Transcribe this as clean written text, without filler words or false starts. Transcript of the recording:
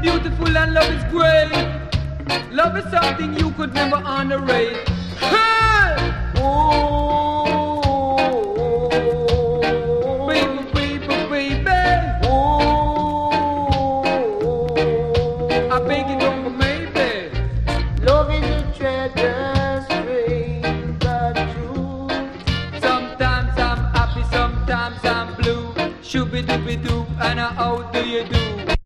beautiful and love is great. Love is something you could never underrate. Hey! Oh.